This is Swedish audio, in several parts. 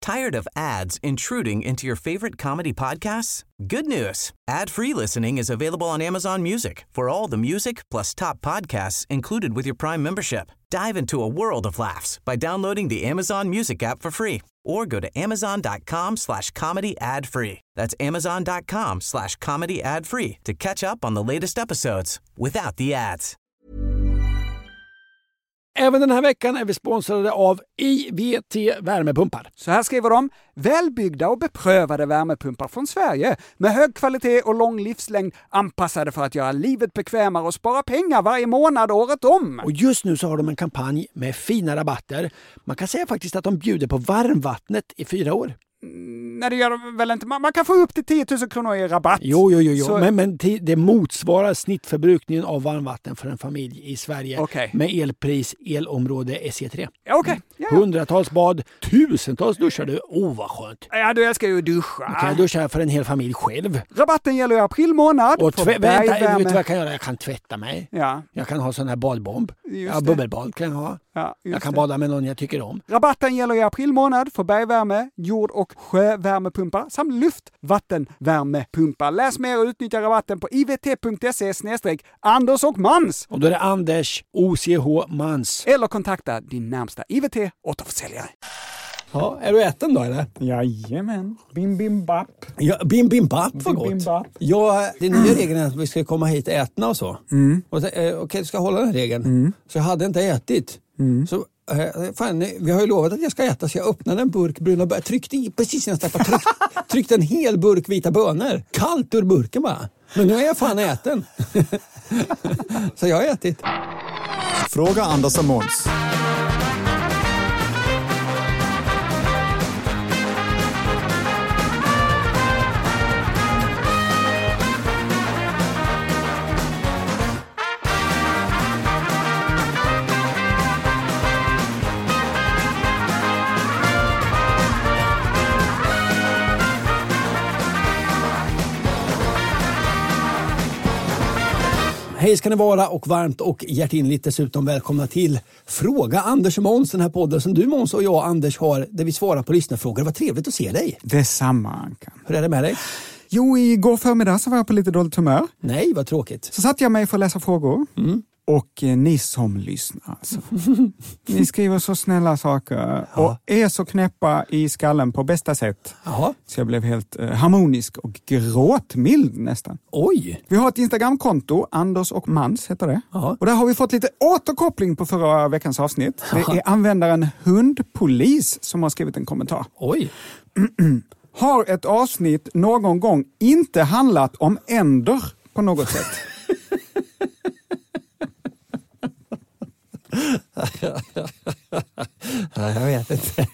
Tired of ads intruding into your favorite comedy podcasts? Good news. Ad-free listening is available on Amazon Music for all the music plus top podcasts included with your Prime membership. Dive into a world of laughs by downloading the Amazon Music app for free or go to amazon.com/comedy ad-free. That's amazon.com/comedy ad-free to catch up on the latest episodes without the ads. Även den här veckan är vi sponsrade av IVT värmepumpar. Så här skriver de: välbyggda och beprövade värmepumpar från Sverige med hög kvalitet och lång livslängd, anpassade för att göra livet bekvämare och spara pengar varje månad året om. Och just nu så har de en kampanj med fina rabatter. Man kan säga faktiskt att de bjuder på varmvattnet i 4 år. Nej, det gör de väl inte. Man kan få upp till 10 000 kronor i rabatt. Jo. Så... Men det motsvarar snittförbrukningen av varmvatten för en familj i Sverige med elpris, elområde SE3. Okej. Ja. Hundratals bad, tusentals duschar du. Vad skönt. Ja, du älskar ju duscha. Du kan duscha för en hel familj själv. Rabatten gäller i april månad. Och vet du vad jag kan göra? Jag kan tvätta mig. Ja. Jag kan ha sån här badbomb. Bubbelbad kan jag ha. Ja, jag kan bada med någon jag tycker om. Rabatten gäller i april månad för bergvärme, jord- och sjövärmepumpar samt luftvattenvärmepumpar. Läs mer och utnyttja rabatten på ivt.se/Anders och Mans. Och då är det Anders OCH Mans. Eller kontakta din närmsta IVT återförsäljare. Ja, är du äten då eller? Jajamän. Bim bim bap. Ja, bim bim bap, vad gott. Ja, det nya regeln är att vi ska komma hit ätna och så. Och okej, du ska hålla den här regeln. Så jag hade inte ätit. Så fan, vi har ju lovat att jag ska äta, så jag öppnade en burk bruna bönor. Tryckte i precis när jag stappade. Tryckte en hel burk vita bönor. Kallt ur burken bara. Men nu är jag fan äten. Så jag har ätit. Fråga Anders och Måns. Hej ska ni vara och varmt och hjärtinligt dessutom välkomna till Fråga Anders och Måns, den här podden som du Måns och jag Anders har där vi svarar på lyssnarfrågor. Det var trevligt att se dig. Detsamma, Ankan. Hur är det med dig? Jo, igår förmiddag så var jag på lite dåligt humör. Nej, vad tråkigt. Så satt jag mig för att läsa frågor. Och ni som lyssnar alltså. Ni skriver så snälla saker och är så knäppa i skallen på bästa sätt. Jaha. Så jag blev helt harmonisk och gråtmild nästan. Oj! Vi har ett Instagramkonto, Anders och Mans heter det. Jaha. Och där har vi fått lite återkoppling på förra veckans avsnitt. Det är användaren Hundpolis som har skrivit en kommentar. Oj! Har ett avsnitt någon gång inte handlat om änder på något sätt? Jag vet inte.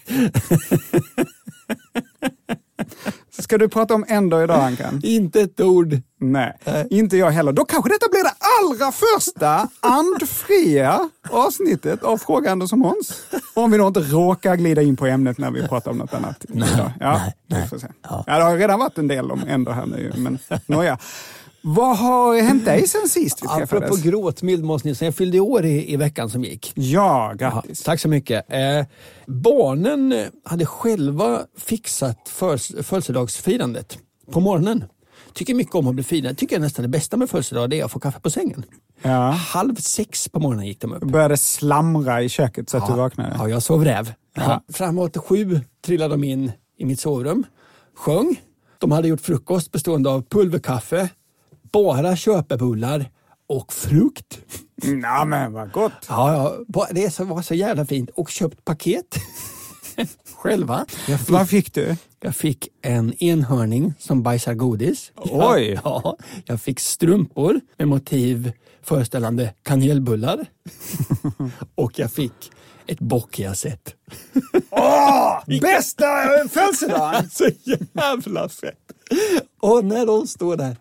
Ska du prata om änder idag, Ankan? Inte ett ord. Nej, inte jag heller. Då kanske detta blir det allra första andfria avsnittet av Fråga Anders och Måns. Om vi då inte råkar glida in på ämnet när vi pratar om något annat. Nej. Får se. Ja, det har redan varit en del om änder här nu, men nåja. Vad har hänt dig sen sist vi träffades? Apropå gråtmild Måns Nilsson, jag fyllde år i veckan som gick. Ja, grattis. Ja, tack så mycket. Barnen hade själva fixat födelsedagsfirandet på morgonen. Tycker mycket om att bli firad. Tycker jag nästan det bästa med födelsedag det är att få kaffe på sängen. Ja. 5:30 på morgonen gick de upp. Började slamra i köket så att du vaknade. Ja, jag sov räv. Ja. Framåt 7 trillade de in i mitt sovrum. Sjöng. De hade gjort frukost bestående av pulverkaffe, bara köpebullar och frukt. Ja, men vad gott. Ja, det var så jävla fint. Och köpt paket själva. Vad fick du? Jag fick en enhörning som bajsar godis. Oj! Ja, jag fick strumpor med motiv föreställande kanelbullar. Och jag fick ett bockiaset. Bästa födelsedagen! Så jävla fett. Och när de står där.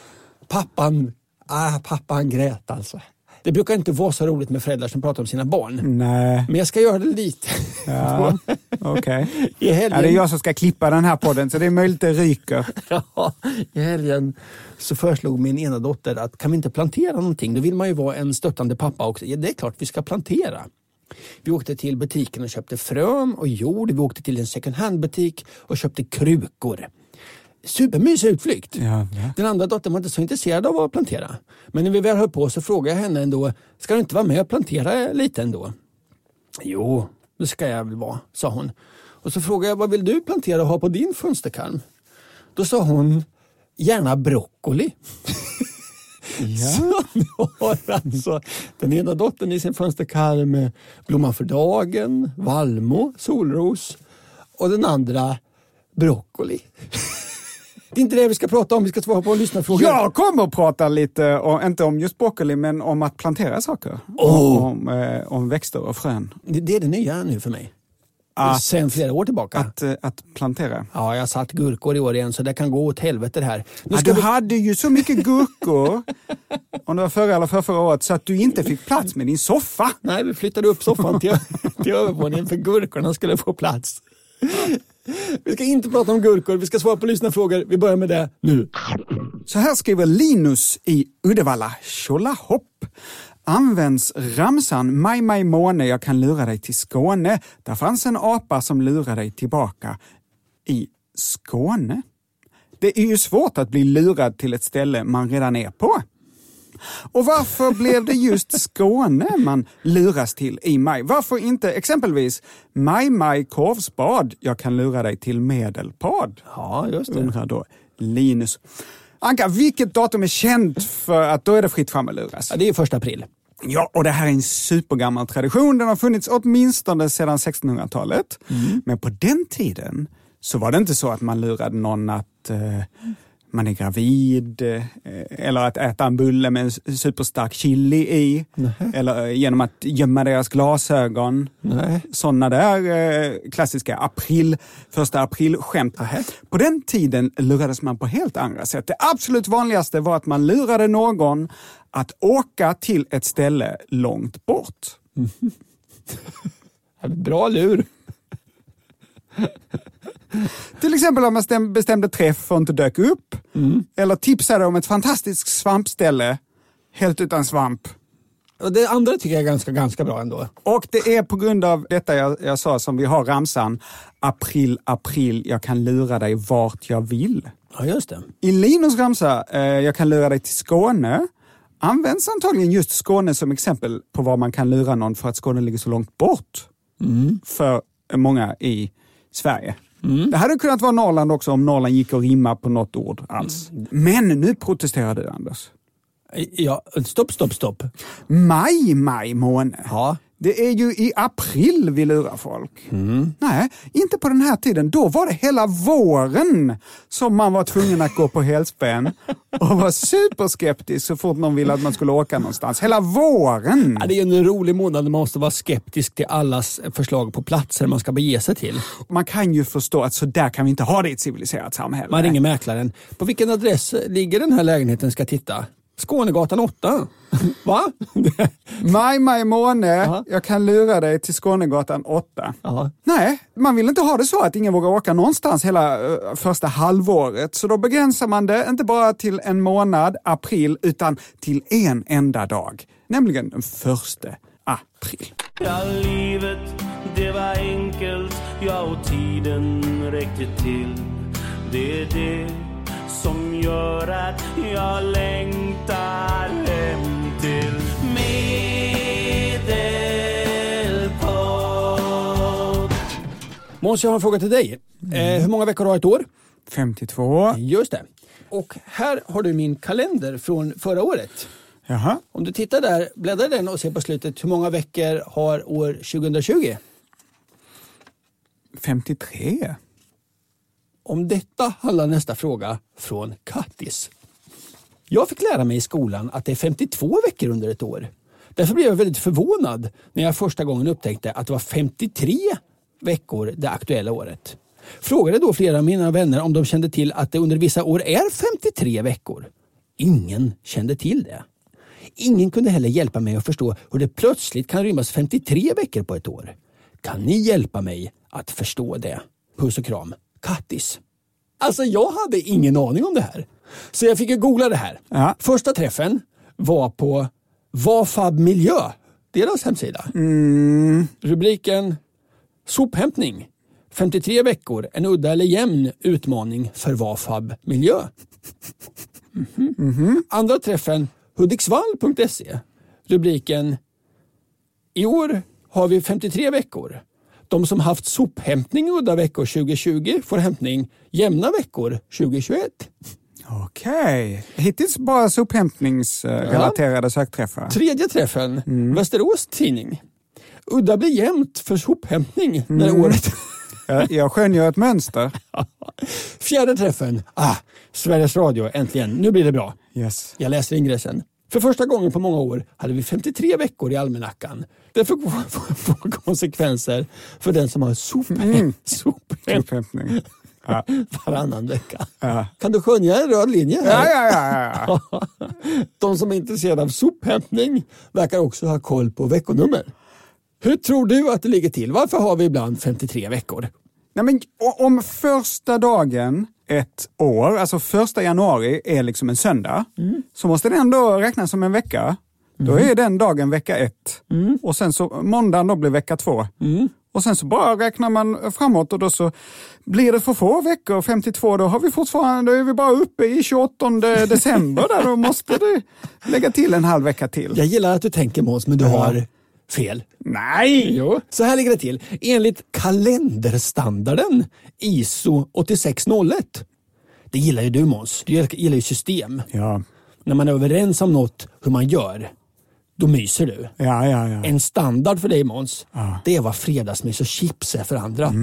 Pappan grät alltså. Det brukar inte vara så roligt med föräldrar som pratar om sina barn. Nej. Men jag ska göra det lite. Ja, okej. I helgen... det är jag som ska klippa den här podden, så det är möjligt det ryker. Ja, i helgen så föreslog min ena dotter att kan vi inte plantera någonting? Då vill man ju vara en stöttande pappa också. Ja, det är klart vi ska plantera. Vi åkte till butiken och köpte frön och jord. Vi åkte till en second hand-butik och köpte krukor. Supermysig utflykt. Ja. Den andra dottern var inte så intresserad av att plantera. Men när vi väl höll på så frågade jag henne ändå, ska du inte vara med och plantera lite ändå? Jo, det ska jag väl vara, sa hon. Och så frågade jag, vad vill du plantera och ha på din fönsterkarm? Då sa hon, gärna broccoli. Ja. Så vi har alltså den ena dottern i sin fönsterkarm, blomman för dagen, vallmo, solros, och den andra broccoli. Det är inte det vi ska prata om, vi ska svara på en lyssnarfråga. Jag kommer att prata lite, inte om just broccoli, men om att plantera saker. Om växter och frön. Det är det nya nu för mig. Sen flera år tillbaka. Att plantera. Ja, jag har satt gurkor i år igen, så det kan gå åt helvete det här. Du hade ju så mycket gurkor, om det var förra eller förra året, så att du inte fick plats med din soffa. Nej, vi flyttade upp soffan till övervåningen för gurkorna skulle få plats. Vi ska inte prata om gurkor, vi ska svara på lyssnarfrågor. Vi börjar med det nu. Så här skriver Linus i Uddevalla. Tjolahopp. Används ramsan Maj, maj, måne, jag kan lura dig till Skåne. Där fanns en apa som lurar dig tillbaka i Skåne. Det är ju svårt att bli lurad till ett ställe man redan är på. Och varför blev det just Skåne man luras till i maj? Varför inte exempelvis maj, korvspad, jag kan lura dig till Medelpad? Ja, just det. Undrar då Linus. Anka, vilket datum är känt för att då är det fritt fram att luras? Ja, det är 1 april. Ja, och det här är en supergammal tradition. Den har funnits åtminstone sedan 1600-talet. Men på den tiden så var det inte så att man lurade någon att man är gravid eller att äta en bulle med en superstark chili i. Eller genom att gömma deras glasögon. Sådana där klassiska 1 april-skämt. På den tiden lurades man på helt andra sätt. Det absolut vanligaste var att man lurade någon att åka till ett ställe långt bort. Bra lur. Till exempel om man bestämde träff och inte dök upp. Eller tipsade om ett fantastiskt svampställe helt utan svamp. Och det andra tycker jag är ganska bra ändå. Och det är på grund av detta jag sa som vi har ramsan. April, jag kan lura dig vart jag vill. Ja, just det. I Linus ramsa, jag kan lura dig till Skåne, används antagligen just Skåne som exempel på var man kan lura någon för att Skåne ligger så långt bort för många i Sverige. Det hade kunnat vara Norrland också om Norrland gick och rimma på något ord alls. Men nu protesterar du, Anders. Ja, stopp. Maj, måne. Ja. Det är ju i april vi lurar folk. Nej, inte på den här tiden. Då var det hela våren som man var tvungen att gå på helspänn och var superskeptisk så fort någon ville att man skulle åka någonstans. Hela våren! Ja, det är en rolig månad när man måste vara skeptisk till allas förslag på platser man ska bege sig till. Man kan ju förstå att så där kan vi inte ha det i ett civiliserat samhälle. Man ringer mäklaren. På vilken adress ligger den här lägenheten ska titta? Skånegatan 8. Va? Maj, måne. Jag kan lura dig till Skånegatan 8. Aha. Nej, man vill inte ha det så att ingen vågar åka någonstans hela första halvåret. Så då begränsar man det inte bara till en månad, april, utan till en enda dag. Nämligen den 1 april. Ja, livet, det var enkelt. Ja, och tiden räckte till. Det är det som gör att jag längtar hem till Medelpad. Måns, jag har en fråga till dig. Hur många veckor har ett år? 52. Just det. Och här har du min kalender från förra året. Jaha. Om du tittar där, bläddrar den och ser på slutet hur många veckor har år 2020? 53. Om detta handlar nästa fråga från Kattis. Jag fick lära mig i skolan att det är 52 veckor under ett år. Därför blev jag väldigt förvånad när jag första gången upptäckte att det var 53 veckor det aktuella året. Frågade då flera av mina vänner om de kände till att det under vissa år är 53 veckor. Ingen kände till det. Ingen kunde heller hjälpa mig att förstå hur det plötsligt kan rymmas 53 veckor på ett år. Kan ni hjälpa mig att förstå det? Puss och kram. Kattis. Alltså jag hade ingen aning om det här. Så jag fick ju googla det här. Ja. Första träffen var på Vafab Miljö deras hemsida. Rubriken sophämtning. 53 veckor, en udda eller jämn utmaning för Vafab-miljö. Andra träffen hudiksvall.se. Rubriken i år har vi 53 veckor. De som haft sophämtning udda veckor 2020 får hämtning jämna veckor 2021. Okej. Hittills bara sophämtningsrelaterade sökträffar. Tredje träffen, Västerås tidning. Udda blir jämnt för sophämtning när året... Jag skönjer ett mönster. Fjärde träffen, Sveriges Radio, äntligen. Nu blir det bra. Yes. Jag läser ingressen. För första gången på många år hade vi 53 veckor i almanackan. Det får konsekvenser för den som har sophämtning varannan vecka. Ja. Kan du skönja en röd linje här? Ja. De som är intresserade av sophämtning verkar också ha koll på veckonummer. Hur tror du att det ligger till? Varför har vi ibland 53 veckor? Nej, men om första dagen ett år, alltså 1 januari är liksom en söndag, så måste den då räknas som en vecka. Då är den dagen vecka 1. Och sen så måndagen då blir vecka 2. Och sen så bara räknar man framåt och då så blir det för få veckor, 52, då är vi bara uppe i 28 december där, då måste du lägga till en halv vecka till. Jag gillar att du tänker, Måns, men du har fel. Nej! Jo, så här ligger det till. Enligt kalenderstandarden ISO 8601. Det gillar ju du, Måns. Du gillar ju system. Ja. När man är överens om något, hur man gör, då myser du. Ja. En standard för dig, Måns, det är vad fredagsmys och chips är för andra.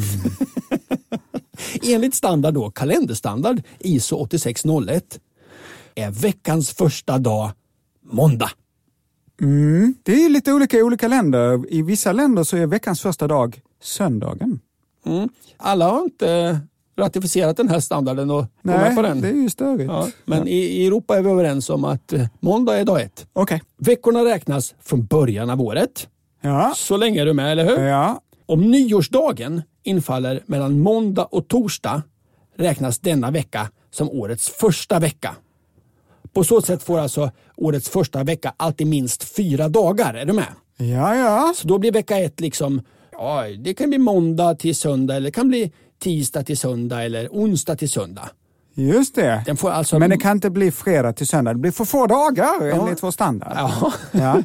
Enligt standard då, kalenderstandard ISO 8601, är veckans första dag måndag. Det är lite olika i olika länder. I vissa länder så är veckans första dag söndagen. Alla har inte ratificerat den här standarden och kommit på den. Nej, det är ju störigt. Ja, men i Europa är vi överens om att måndag är dag 1. Okej. Veckorna räknas från början av året. Ja. Så länge är du med, eller hur? Ja. Om nyårsdagen infaller mellan måndag och torsdag räknas denna vecka som årets första vecka. På så sätt får alltså årets första vecka alltid minst 4 dagar. Är du med? Ja. Så då blir vecka 1 liksom, det kan bli måndag till söndag, eller det kan bli tisdag till söndag eller onsdag till söndag. Just det. Den får alltså... Men det kan inte bli fredag till söndag. Det blir för få dagar enligt vår standard. Ja.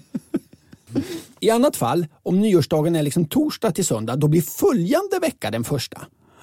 I annat fall, om nyårsdagen är liksom torsdag till söndag, då blir följande vecka den första.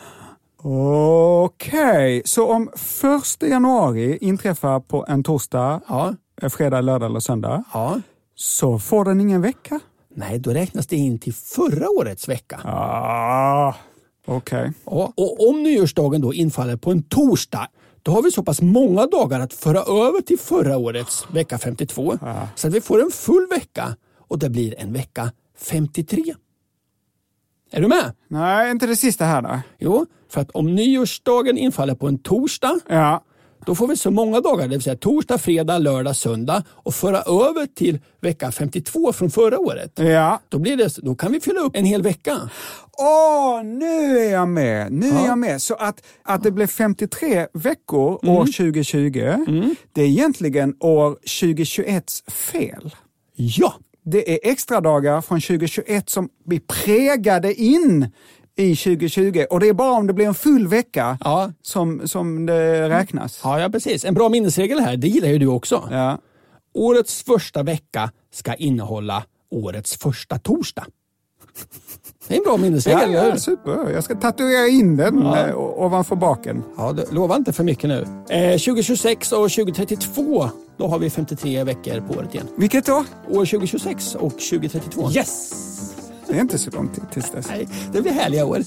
Okej, så om 1 januari inträffar på en torsdag, fredag, lördag eller söndag, så får den ingen vecka? Nej, då räknas det in till förra årets vecka. Okej. Och om nyårsdagen då infaller på en torsdag, då har vi så pass många dagar att föra över till förra årets vecka 52. Så att vi får en full vecka och det blir en vecka 53. Är du med? Nej, inte det sista här då. Jo, för att om nyårsdagen infaller på en torsdag, då får vi så många dagar, det vill säga torsdag, fredag, lördag, söndag, och föra över till vecka 52 från förra året. Ja. Då kan vi fylla upp en hel vecka. Nu är jag med. Så att det blev 53 veckor år 2020, det är egentligen år 2021s fel. Ja. Det är extra dagar från 2021 som blir prägade in i 2020. Och det är bara om det blir en full vecka som det räknas. Ja, precis. En bra minnesregel här, det gillar ju du också. Ja. Årets första vecka ska innehålla årets första torsdag. Det är en bra minnesregel. Ja, super. Jag ska tatuera in den ovanför baken. Ja, lova inte för mycket nu. 2026 och 2032, då har vi 53 veckor på året igen. Vilket då? År 2026 och 2032. Yes! Det är inte så lång tid tills dess. Nej, det blir härliga år.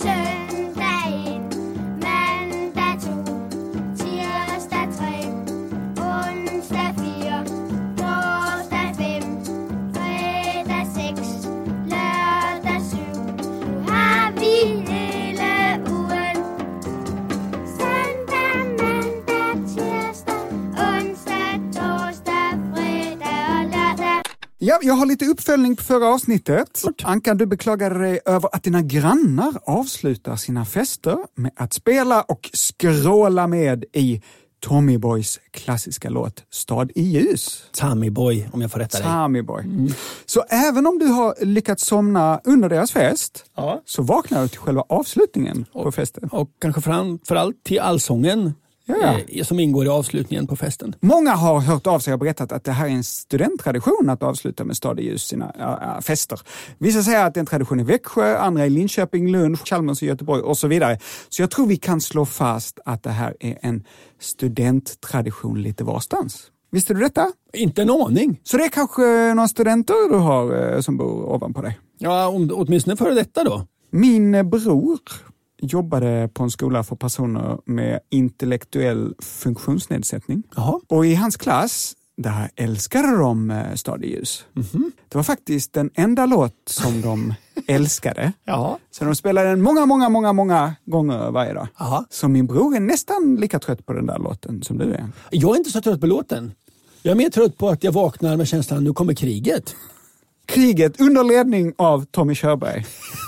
Ja, jag har lite uppföljning på förra avsnittet. Anka, du beklagade dig över att dina grannar avslutar sina fester med att spela och skråla med i Tommy Boys klassiska låt Stad i ljus. Tommy Boy, om jag får rätta dig. Tommy Boy. Så även om du har lyckats somna under deras fest, så vaknar du till själva avslutningen på festen. Och kanske framförallt till allsången som ingår i avslutningen på festen. Många har hört av sig och berättat att det här är en studenttradition att avsluta med Stad i ljus sina fester. Vissa säger att det är en tradition i Växjö, andra i Linköping, Lund, Chalmers i Göteborg och så vidare. Så jag tror vi kan slå fast att det här är en studenttradition lite varstans. Visste du detta? Inte en aning. Så det är kanske några studenter du har som bor ovanpå dig? Ja, åtminstone före detta då. Min bror jobbade på en skola för personer med intellektuell funktionsnedsättning. Jaha. Och i hans klass, där älskade de Stad i ljus. Det var faktiskt den enda låt som de älskade. Ja. Så de spelade den många gånger varje dag. Aha. Så min bror är nästan lika trött på den där låten som du är. Jag är inte så trött på låten. Jag är mer trött på att jag vaknar med känslan att nu kommer kriget. Kriget under ledning av Tommy Körberg.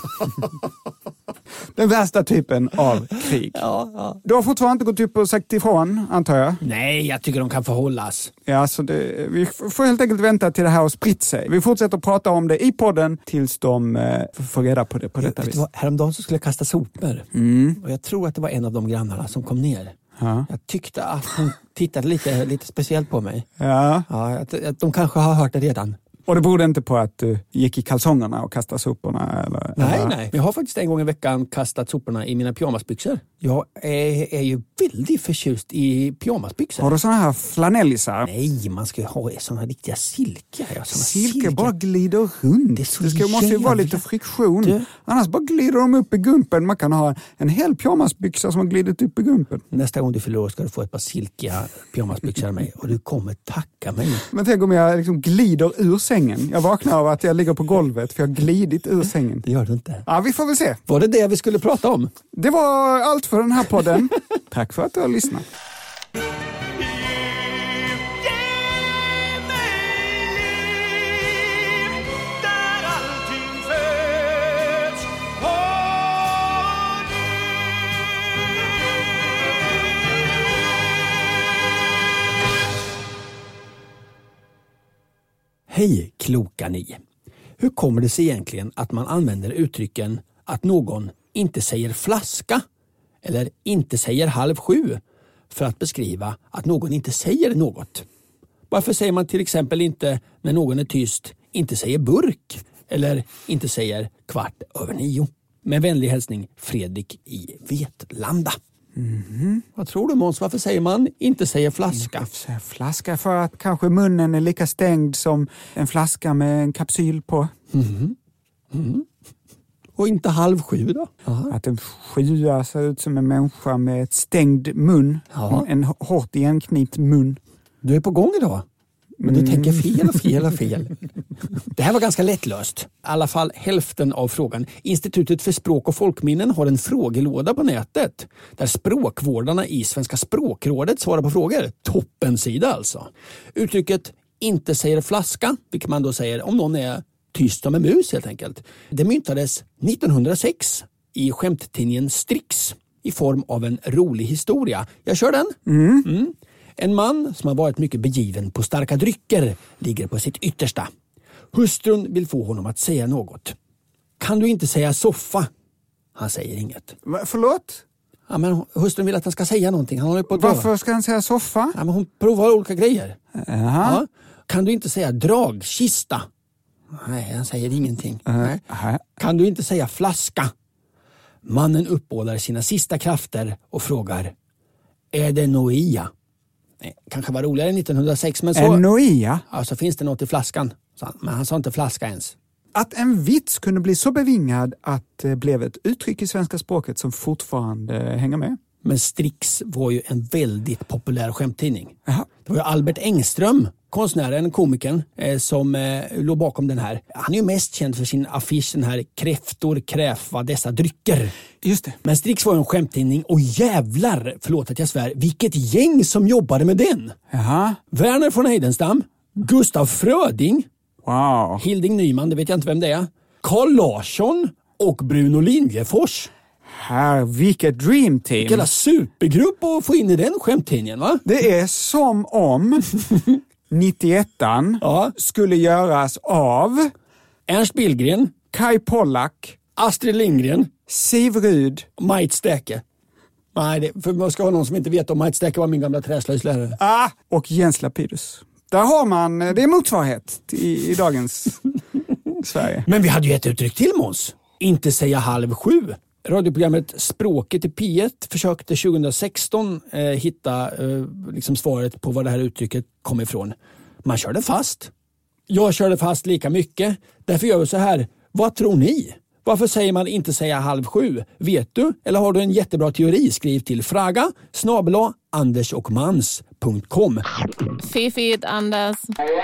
Den värsta typen av krig. Ja. Du har fortfarande inte gått upp och sagt ifrån, antar jag? Nej, jag tycker de kan förhållas. Ja, så vi får helt enkelt vänta till det här har spritt sig. Vi fortsätter prata om det i podden tills de får reda på det på detta vis. Häromdagen så skulle jag kasta sopor. Och jag tror att det var en av de grannarna som kom ner. Ja. Jag tyckte att hon tittade lite speciellt på mig. Ja. Ja, att de kanske har hört det redan. Och det berodde inte på att du gick i kalsongerna och kastade soporna? Eller? Nej. Jag har faktiskt en gång i veckan kastat soporna i mina pyjamasbyxor. Jag är ju väldigt förtjust i pyjamasbyxor. Har du såna här flanellisar? Nej, man ska ju ha såna riktiga silkar. Silke bara glider runt. Det måste ju vara lite friktion. Annars bara glider de upp i gumpen. Man kan ha en hel pyjamasbyxa som har glidit upp i gumpen. Nästa gång du förlorar ska du få ett par silkiga pyjamasbyxor av mig. Och du kommer tacka mig. Men tänk om jag liksom glider ur sängen. Jag vaknar av att jag ligger på golvet för jag har glidit ur sängen. Det gör du inte. Ja, vi får väl se. Var det vi skulle prata om? Det var allt för den här podden. Tack för att du har lyssnat. Hej kloka ni! Hur kommer det sig egentligen att man använder uttrycken att någon inte säger flaska eller inte säger 6:30 för att beskriva att någon inte säger något? Varför säger man till exempel inte när någon är tyst, inte säger burk eller inte säger 8:15? Med vänlig hälsning Fredrik i Vetlanda. Vad tror du Måns? Varför säger man inte säger flaska? Flaska för att kanske munnen är lika stängd som en flaska med en kapsyl på. Och inte 6:30 då? Att en 7 ser ut som en människa med ett stängd mun. En hårt igenknipt mun. Du är på gång idag. Men du tänker fel. Det här var ganska lättlöst. I alla fall hälften av frågan. Institutet för språk och folkminnen har en frågelåda på nätet där språkvårdarna i Svenska språkrådet svarar på frågor. Toppensida alltså. Uttrycket inte säger flaska, vilket man då säger om någon är tyst som en mus helt enkelt. Det myntades 1906 i skämttidningen Strix i form av en rolig historia. Jag kör den. En man som har varit mycket begiven på starka drycker ligger på sitt yttersta. Hustrun vill få honom att säga något. Kan du inte säga soffa? Han säger inget. Förlåt? Ja, men hustrun vill att han ska säga någonting. Han håller på att Varför ska han säga soffa? Ja, men hon provar olika grejer. Ja. Kan du inte säga dragkista? Nej, han säger ingenting. Nej. Kan du inte säga flaska? Mannen uppbådar sina sista krafter och frågar: är det noia? Kanske var roligare 1906, men så... En noia? Ja, så finns det något i flaskan. Men han sa inte flaska ens. Att en vits kunde bli så bevingad att det blev ett uttryck i svenska språket som fortfarande hänger med. Men Strix var ju en väldigt populär skämttidning. Jaha. Det var ju Albert Engström, konstnären, komikern, som låg bakom den här. Han är ju mest känd för sin affisch, den här kräftor kräva dessa drycker. Just det. Men Strix var en skämttidning och jävlar, förlåt att jag svär, vilket gäng som jobbade med den. Jaha. Verner von Heidenstam, Gustav Fröding, wow. Hilding Nyman, det vet jag inte vem det är, Carl Larsson och Bruno Linjefors. Vilket dream team. Vilken supergrupp att få in i den skämttidningen, va? Det är som om 91an skulle göras av Ernst Billgren, Kai Pollak, Astrid Lindgren, Siv Ryd, Mike Stäke. Nej, för man ska ha någon som inte vet om Mike Stäke var min gamla träslöjdslärare. Och Jens Lapidus. Där har man, det är motsvarighet i dagens Sverige. Men vi hade ju ett uttryck till, Måns. Inte säga 6:30. Radioprogrammet Språket i P1 försökte 2016 hitta liksom svaret på var det här uttrycket kom ifrån. Man körde fast. Jag körde fast lika mycket. Därför gör vi så här. Vad tror ni? Varför säger man inte säga 6:30? Vet du? Eller har du en jättebra teori? Skriv till fraga@andersochmans.com. Fiffigt, Anders.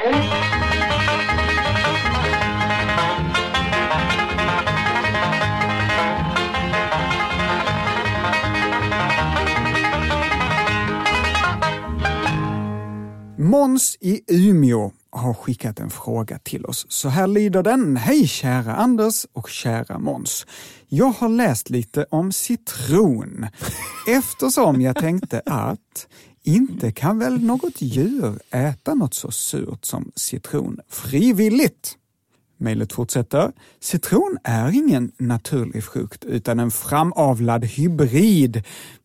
Måns i Umeå har skickat en fråga till oss. Så här lyder den. Hej kära Anders och kära Måns. Jag har läst lite om citron. Eftersom jag tänkte att inte kan väl något djur äta något så surt som citron frivilligt. Mejlet fortsätter. Citron är ingen naturlig frukt utan en framavlad hybrid.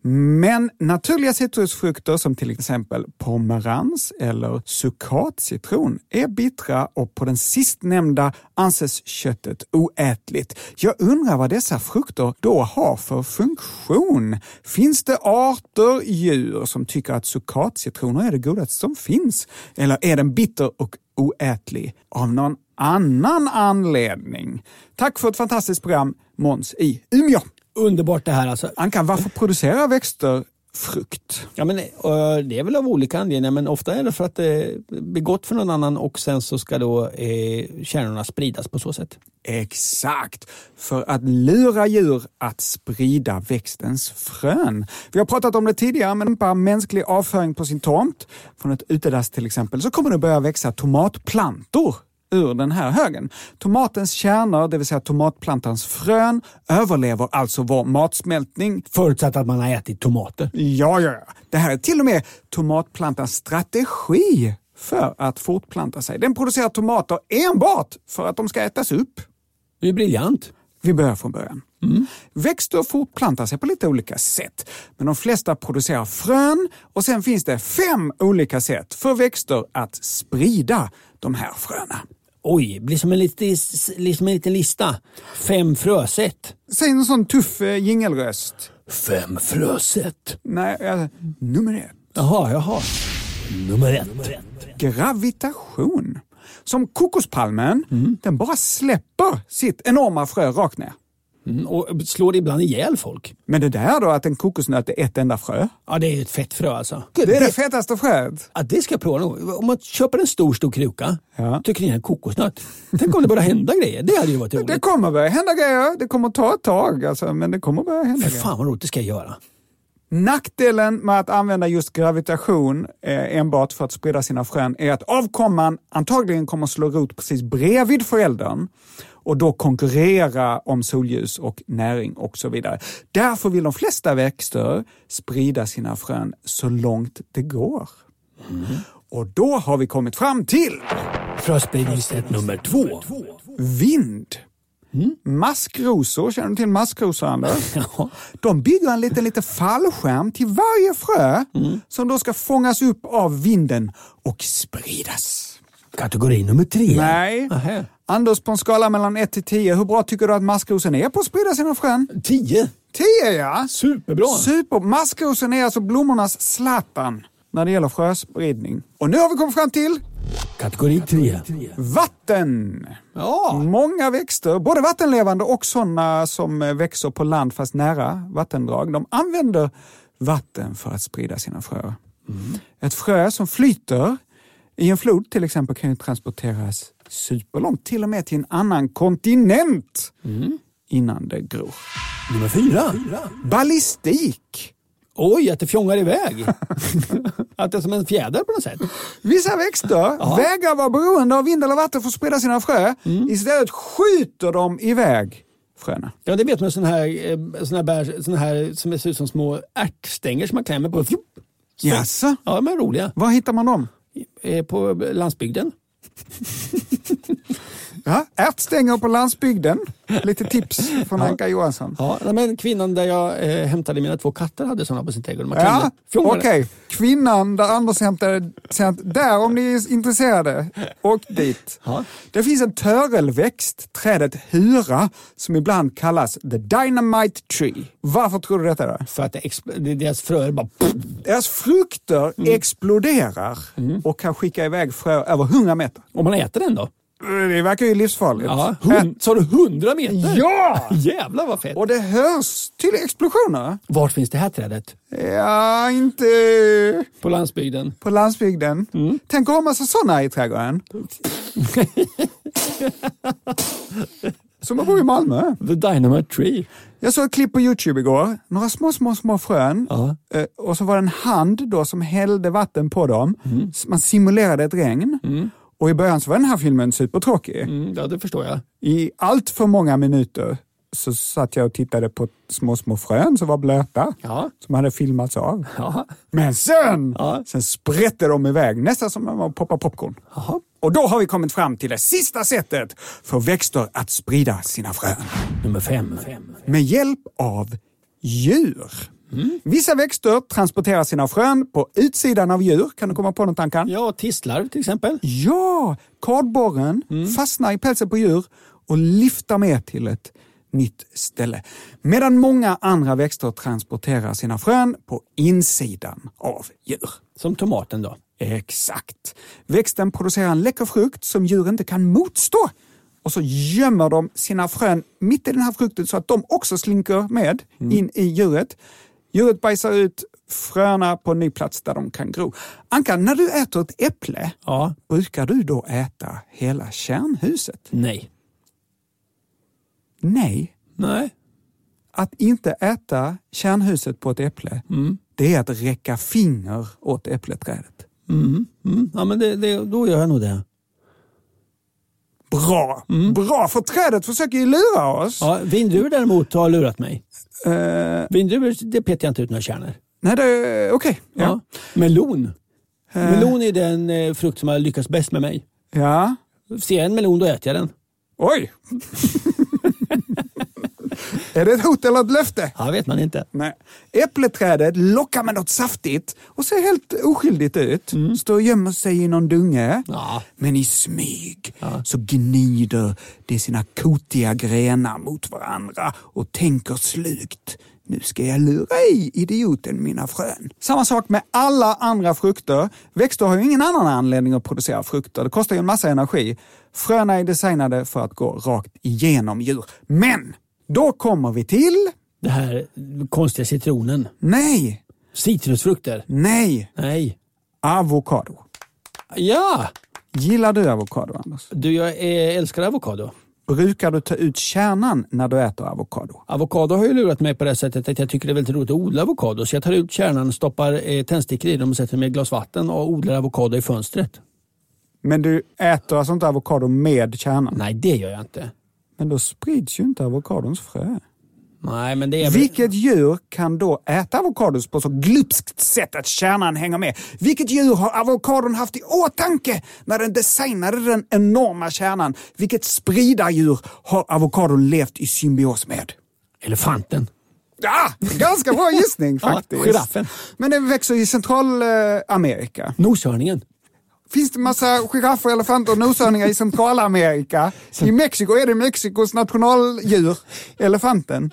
Men naturliga citrusfrukter som till exempel pomerans eller succatcitron är bittra och på den sistnämnda anses köttet oätligt. Jag undrar vad dessa frukter då har för funktion. Finns det arter djur som tycker att succatcitroner är det godaste som finns? Eller är den bitter och oätlig av någon annan anledning? Tack för ett fantastiskt program, Måns i Umeå. Underbart det här alltså. Anka, varför producerar växter frukt? Ja, men det är väl av olika anledningar, men ofta är det för att det blir gott för någon annan och sen så ska då kärnorna spridas på så sätt. Exakt, för att lura djur att sprida växtens frön. Vi har pratat om det tidigare, men bara mänsklig avföring på sin tomt, från ett utedass till exempel, så kommer det börja växa tomatplantor ur den här högen. Tomatens kärnor, det vill säga tomatplantans frön, överlever alltså vår matsmältning. Förutsatt att man har ätit tomater. Ja. Det här är till och med tomatplantans strategi för att fortplanta sig. Den producerar tomater enbart för att de ska ätas upp. Det är briljant. Vi börjar från början. Växter fortplantar sig på lite olika sätt. Men de flesta producerar frön och sen finns det 5 olika sätt för växter att sprida de här fröna. Oj, blir som en liten lista. 5 frösätt. Säg en sån tuff jingelröst. 5 frösätt. Nej, nummer 1. Jaha. Nummer 1. Gravitation. Som kokospalmen, den bara släpper sitt enorma frö rakt ner. Och slår ibland ihjäl folk. Men det där då, att en kokosnöt är ett enda frö? Ja, det är ett fett frö alltså. Det är det fetaste fröet. Ja, det ska jag prova nog. Om man köper en stor kruka, tycker ni en kokosnöt. Tänk om det börjar hända grejer. Det hade ju varit roligt. Det kommer börja hända grejer. Det kommer ta ett tag, alltså, men det kommer börja hända grejer. Fan vad roligt, det ska jag göra. Nackdelen med att använda just gravitation enbart för att sprida sina frön är att avkomman antagligen kommer slå rot precis bredvid föräldern och då konkurrera om solljus och näring och så vidare. Därför vill de flesta växter sprida sina frön så långt det går. Och då har vi kommit fram till fröspridningssätt nummer 2. Vind. Maskrosor, känner du till maskrosor, Anders? Ja. De bygger en liten fallskärm till varje frö som då ska fångas upp av vinden och spridas. Kategori nummer 3. Nej. Aha. Anders, på en skala mellan 1 till 10, hur bra tycker du att maskrosen är på att sprida sina frön? 10. 10, ja. Superbra. Maskrosen är alltså blommornas Zlatan när det gäller fröspridning. Och nu har vi kommit fram till kategori 3. Vatten. Ja. Många växter, både vattenlevande och sådana som växer på land fast nära vattendrag, de använder vatten för att sprida sina fröer. Ett frö som flyter i en flod till exempel kan ju transporteras superlångt, till och med till en annan kontinent innan det gror. Nummer 4. Ballistik. Oj, att det fjongar iväg. Att det är som en fjäder på något sätt. Vissa växter vägrar vara beroende av vind eller vatten för att sprida sina frö. Istället skjuter de iväg fröna. Ja, det vet man, sån här som ser ut som små ärtstänger som man klämmer på. Jaså? Ja, de är roliga. Var hittar man dem? På landsbygden. Ja, ärtstänger på landsbygden. Lite tips från Anka Johansson. Ja, men kvinnan där jag hämtade mina 2 katter hade sådana på sin trädgård. Ja, okej. Kvinnan där Anders hämtade, där om ni är intresserade, åk dit. Ja. Det finns en törelväxt, trädet hura, som ibland kallas the dynamite tree. Varför tror du detta då? För att deras fröer bara... Deras frukter exploderar och kan skicka iväg frö över 100 meter. Om man äter den då? Det verkar ju livsfarligt. Ja, sa du 100 meter? Ja! Jävlar vad fett. Och det hörs till explosioner. Vart finns det här trädet? Ja, inte... På landsbygden. På landsbygden. Tänk att ha massa sådana i trädgården. Som man bor i Malmö. The Dynamite Tree. Jag såg ett klipp på YouTube igår. Några små frön. Ja. Och så var det en hand då som hällde vatten på dem. Man simulerade ett regn. Och i början så var den här filmen supertråkig. Ja, det förstår jag. I allt för många minuter så satt jag och tittade på små frön som var blöta. Ja. Som hade filmats av. Ja. Men sen sprätte de iväg nästan som när man poppar popcorn. Aha. Och då har vi kommit fram till det sista sättet för växter att sprida sina frön. Nummer 5. Med hjälp av djur. Vissa växter transporterar sina frön på utsidan av djur. Kan du komma på något tankar? Ja, tistlar till exempel. Ja, kardborren fastnar i pälsen på djur och lyfter med till ett nytt ställe. Medan många andra växter transporterar sina frön på insidan av djur. Som tomaten då? Exakt. Växten producerar en läcker frukt som djur inte kan motstå. Och så gömmer de sina frön mitt i den här frukten så att de också slinker med in i djuret. Djuret bajsar ut fröna på en ny plats där de kan gro. Anka, när du äter ett äpple, brukar du då äta hela kärnhuset? Nej. Nej. Att inte äta kärnhuset på ett äpple, det är att räcka finger åt äppleträdet. Ja, men då gör jag nog det. Bra, för trädet försöker ju lura oss. Ja, vindruvor däremot har lurat mig. Vindruvor, det petar jag inte ut några kärnor. Nej, det är okej. Ja. Melon. Melon är den frukt som har lyckats bäst med mig. Ja. Ser jag en melon, då äter jag den. Oj! Är det ett hot eller ett löfte? Ja, vet man inte. Nej. Äppleträdet lockar med något saftigt och ser helt oskyldigt ut. Står och gömmer sig i någon dunge. Ja. Men i smyg så gnider det sina kotiga grenar mot varandra och tänker slugt. Nu ska jag lura i idioten mina frön. Samma sak med alla andra frukter. Växter har ju ingen annan anledning att producera frukter. Det kostar ju en massa energi. Fröna är designade för att gå rakt igenom djur. Men då kommer vi till... Det här konstiga citronen. Nej. Citrusfrukter. Nej. Avokado. Ja. Gillar du avokado, Anders? Jag älskar avokado. Brukar du ta ut kärnan när du äter avokado? Avokado har ju lurat mig på det sättet att jag tycker det är väldigt roligt att odla avokado. Så jag tar ut kärnan, stoppar tändstickor i dem och sätter med ett glas vatten och odlar avokado i fönstret. Men du äter alltså inte avokado med kärnan? Nej, det gör jag inte. Men då sprids ju inte avokadons frö. Nej, men det är... Vilket djur kan då äta avokados på så glupskt sätt att kärnan hänger med? Vilket djur har avokadon haft i åtanke när den designade den enorma kärnan? Vilket spridardjur har avokadon levt i symbios med? Elefanten. Ja, ganska bra gissning faktiskt. Giraffen. Men den växer i Centralamerika. Noshörningen. Finns det massa giraffer, elefanter och noshörningar i Centralamerika? I Mexiko är det Mexikos nationaldjur, elefanten.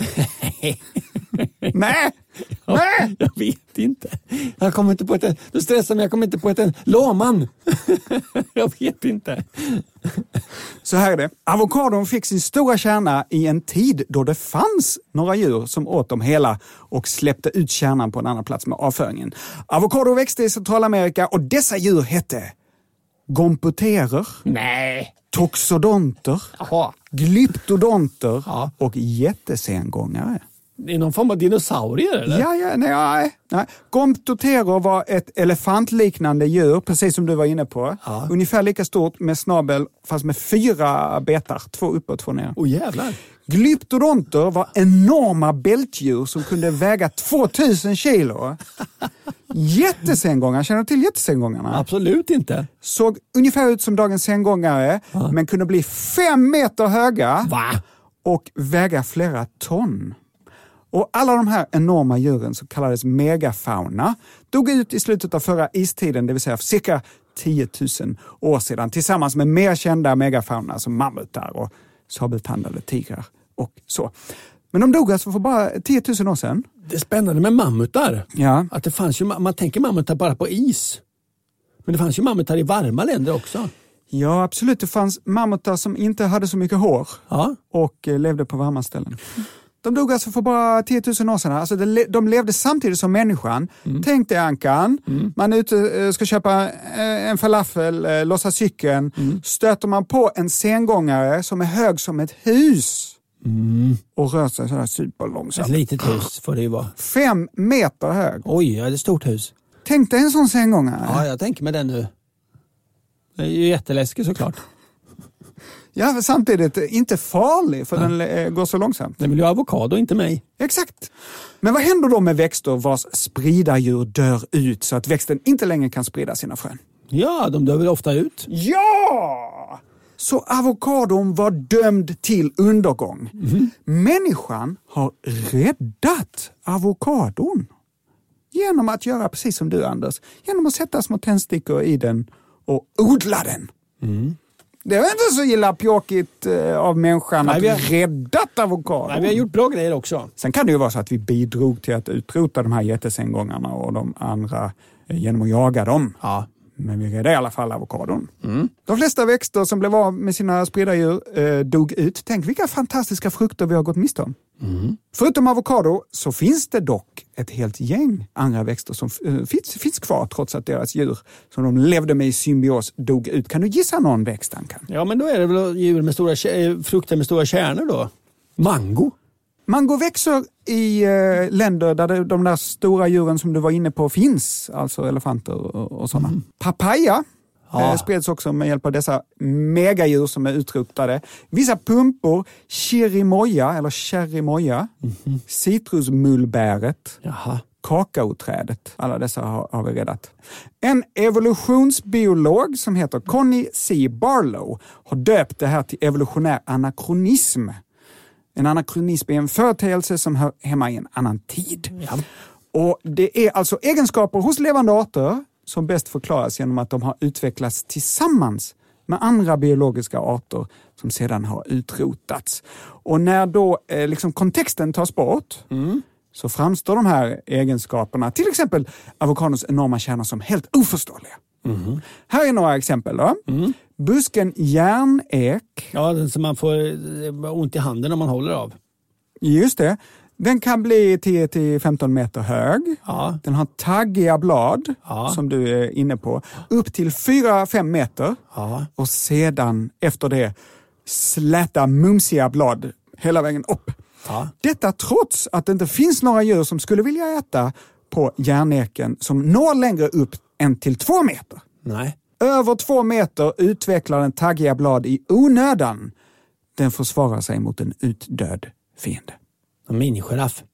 Nej. Jag vet inte. Jag kommer inte på ett... Du stressar mig, jag kommer inte på ett... Laman. Jag vet inte. Så här är det. Avokadon fick sin stora kärna i en tid då det fanns några djur som åt dem hela och släppte ut kärnan på en annan plats med avföringen. Avokado växte i Centralamerika och dessa djur hette gomputerer. Nej. Toxodonter. Jaha. Glyptodonter och jättesengångare. Det är någon form av dinosaurier, eller? Nej. Gomptotero var ett elefantliknande djur, precis som du var inne på. Ja. Ungefär lika stort med snabel, fast med 4 betar. 2 upp och 2 ner. Åh jävlar. Glyptodonter var enorma bältdjur som kunde väga 2000 kilo. Jättesengångare, känner du till jättesengångarna? Absolut inte. Såg ungefär ut som dagens sengångare, men kunde bli 5 meter höga. Va? Och väga flera ton. Och alla de här enorma djuren, som kallades megafauna, dog ut i slutet av förra istiden, det vill säga för cirka 10 000 år sedan, tillsammans med mer kända megafauna som mammutar och sabeltandade tigrar och så. Men de dog alltså för bara 10 000 år sedan. Det är spännande med mammutar. Ja. Att det fanns ju, man tänker mammutar bara på is. Men det fanns ju mammutar i varma länder också. Ja, absolut. Det fanns mammutar som inte hade så mycket hår och levde på varma ställen. De dog alltså för bara 10 000 år sedan. Alltså de levde samtidigt som människan. Tänk dig, Ankan. Man är ute, ska köpa en falafel, lossa cykeln. Stöter man på en sengångare som är hög som ett hus. Och rör sig sådär superlångsamt. Ett litet hus får det ju vara. 5 meter hög. Oj, ja, det är ett stort hus. Tänk dig en sån sengångare. Ja, jag tänker mig den nu. Det är ju jätteläskigt såklart. Ja, samtidigt inte farlig för den går så långsamt. Den vill ju ha avokado, inte mig. Exakt. Men vad händer då med växter vars spridardjur dör ut så att växten inte längre kan sprida sina frön? Ja, de dör väl ofta ut. Ja! Så avokadon var dömd till undergång. Människan har räddat avokadon genom att göra precis som du, Anders. Genom att sätta små tändstickor i den och odla den. Det var inte så illa pjåkigt av människan att räddat avokado. Nej, vi har gjort bra grejer också. Sen kan det ju vara så att vi bidrog till att utrota de här jättesängångarna och de andra genom att jaga dem. Ja. Men vi räddade i alla fall avokadon. De flesta växter som blev av med sina spridardjur dog ut. Tänk vilka fantastiska frukter vi har gått miste om. Förutom avokado så finns det dock ett helt gäng andra växter som finns kvar trots att deras djur som de levde med i symbios dog ut. Kan du gissa någon växt, Ankan? Ja, men då är det väl djur med stora frukter med stora kärnor då. Mango. Mango växer i länder där de där stora djuren som du var inne på finns. Alltså elefanter och sådana. Papaya spreds också med hjälp av dessa megadjur som är utrotade. Vissa pumpor, cherimoya, citrusmullbäret, kakaoträdet. Alla dessa har vi räddat. En evolutionsbiolog som heter Connie C. Barlow har döpt det här till evolutionär anakronism. En anakronism är en företeelse som hör hemma i en annan tid. Ja. Och det är alltså egenskaper hos levande arter som bäst förklaras genom att de har utvecklats tillsammans med andra biologiska arter som sedan har utrotats. Och när då liksom kontexten tas bort så framstår de här egenskaperna, till exempel avokados enorma kärnor, som helt oförståeliga. Här är några exempel då. Busken järnek. Ja, den som man får ont i handen om man håller av. Just det. Den kan bli 10-15 meter hög. Ja. Den har taggiga blad, som du är inne på. Upp till 4-5 meter. Ja. Och sedan efter det släta mumsiga blad hela vägen upp. Ja. Detta trots att det inte finns några djur som skulle vilja äta på järneken som når längre upp än till 2 meter. Nej. Över 2 meter utvecklar den taggiga blad i onödan. Den försvarar sig mot en utdöd fiende. En minigiraff.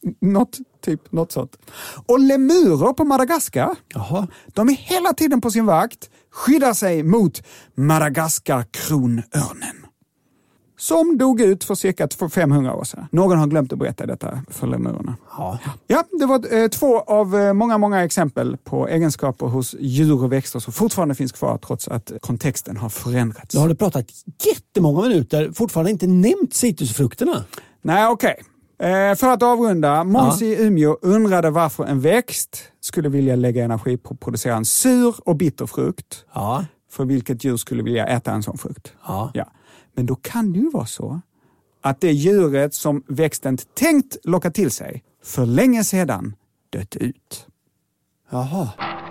Något sånt. Och lemurer på Madagaskar, de är hela tiden på sin vakt, skyddar sig mot Madagaskar-kronörnen. Som dog ut för cirka 500 år sedan. Någon har glömt att berätta detta för lemurerna. Ja, det var 2 av många exempel på egenskaper hos djur och växter som fortfarande finns kvar trots att kontexten har förändrats. Du har pratat jättemånga minuter, fortfarande inte nämnt citrusfrukterna. Nej, okej. För att avrunda, Måns i Umeå undrade varför en växt skulle vilja lägga energi på att producera en sur och bitter frukt. Ja. För vilket djur skulle vilja äta en sån frukt. Ja. Men då kan det ju vara så att det djuret som växten tänkt locka till sig för länge sedan dött ut. Jaha.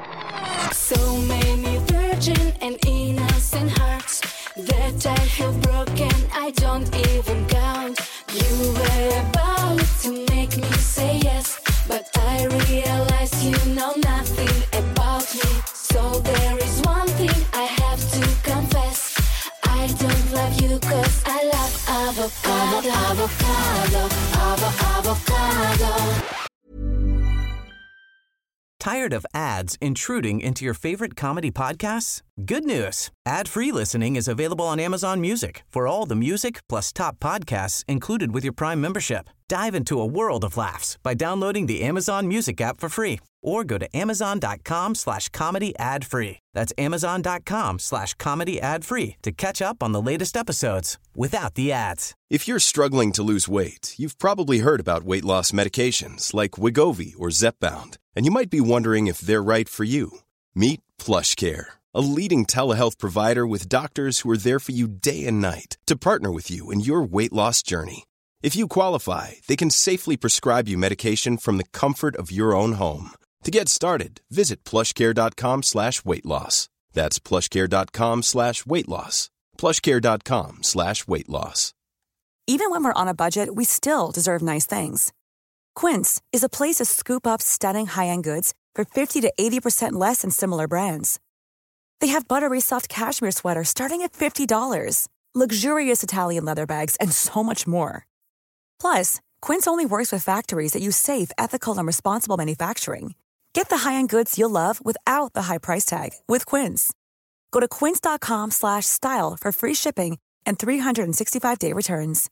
So many virgin and innocent hearts that I have broken, I don't even count. You were about to make say yes, but I realize you know nothing about me. So there is one thing I have to confess. I don't love you 'cause I love avocado, avocado, avocado. Tired of ads intruding into your favorite comedy podcasts? Good news. Ad-free listening is available on Amazon Music for all the music plus top podcasts included with your Prime membership. Dive into a world of laughs by downloading the Amazon Music app for free or go to amazon.com/comedy ad-free. That's amazon.com/comedy ad-free to catch up on the latest episodes without the ads. If you're struggling to lose weight, you've probably heard about weight loss medications like Wegovy or Zepbound, and you might be wondering if they're right for you. Meet PlushCare, a leading telehealth provider with doctors who are there for you day and night to partner with you in your weight loss journey. If you qualify, they can safely prescribe you medication from the comfort of your own home. To get started, visit plushcare.com/weightloss. That's plushcare.com/weightloss. plushcare.com/weightloss. Even when we're on a budget, we still deserve nice things. Quince is a place to scoop up stunning high-end goods for 50 to 80% less than similar brands. They have buttery soft cashmere sweaters starting at $50, luxurious Italian leather bags, and so much more. Plus, Quince only works with factories that use safe, ethical, and responsible manufacturing. Get the high-end goods you'll love without the high price tag with Quince. Go to quince.com/style for free shipping and 365-day returns.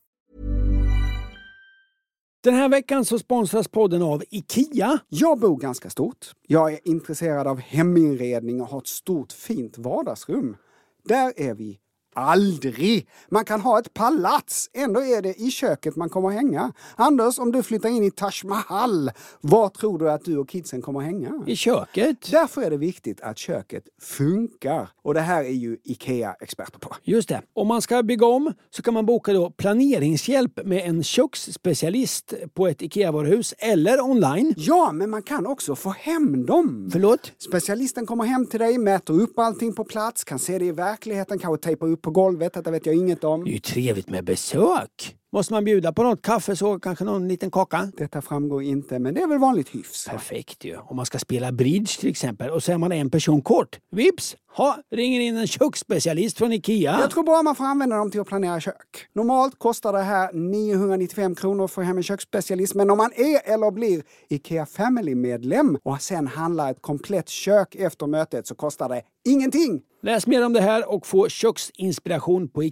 Den här veckan så sponsras podden av IKEA. Jag bor ganska stort. Jag är intresserad av heminredning och har ett stort fint vardagsrum. Där är vi aldrig. Man kan ha ett palats. Ändå är det i köket man kommer att hänga. Anders, om du flyttar in i Taj Mahal, var tror du att du och kidsen kommer att hänga? I köket. Därför är det viktigt att köket funkar. Och det här är ju IKEA experter på. Just det. Om man ska bygga om så kan man boka då planeringshjälp med en köksspecialist på ett IKEA-varuhus eller online. Ja, men man kan också få hem dem. Förlåt? Specialisten kommer hem till dig, mäter upp allting på plats, kan se det i verkligheten, kanske tejpa upp på golvet, detta vet jag inget om. Det är ju trevligt med besök. Måste man bjuda på något kaffe så kanske någon liten kaka? Detta framgår inte, men det är väl vanligt hyfs. Perfekt ju. Om man ska spela bridge till exempel och så är man en person kort. Vips! Ringer in en köksspecialist från IKEA. Jag tror bara man får använda dem till att planera kök. Normalt kostar det här 995 kronor för hem en köksspecialist. Men om man är eller blir IKEA Family-medlem och sen handlar ett komplett kök efter mötet så kostar det ingenting. Läs mer om det här och få köksinspiration på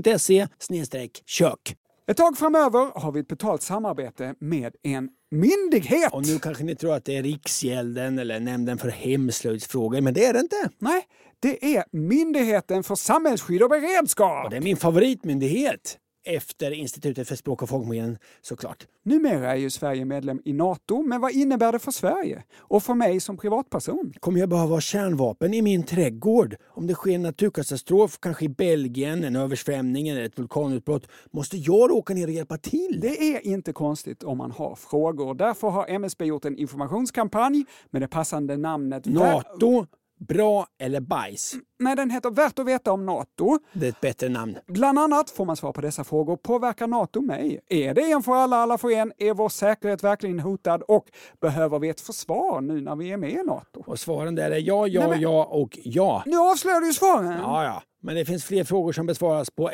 ikea.se/kök. Ett tag framöver har vi ett betalt samarbete med en myndighet. Och nu kanske ni tror att det är Riksgälden eller Nämnden för hemslöjdsfrågor, men det är det inte. Nej, det är Myndigheten för samhällsskydd och beredskap. Och det är min favoritmyndighet. Efter Institutet för språk och folkminnen, såklart. Numera är ju Sverige medlem i NATO, men vad innebär det för Sverige? Och för mig som privatperson? Kommer jag behöva kärnvapen i min trädgård? Om det sker en naturkatastrof, kanske i Belgien, en översvämning eller ett vulkanutbrott, måste jag åka ner och hjälpa till? Det är inte konstigt om man har frågor. Därför har MSB gjort en informationskampanj med det passande namnet NATO. Bra eller bajs? Nej, den heter Värt att veta om NATO. Det är ett bättre namn. Bland annat får man svar på dessa frågor. Påverkar NATO mig? Är det en för alla, alla för en? Är vår säkerhet verkligen hotad? Och behöver vi ett försvar nu när vi är med i NATO? Och svaren där är ja och ja. Nu avslöjar du svaren. Ja. Men det finns fler frågor som besvaras på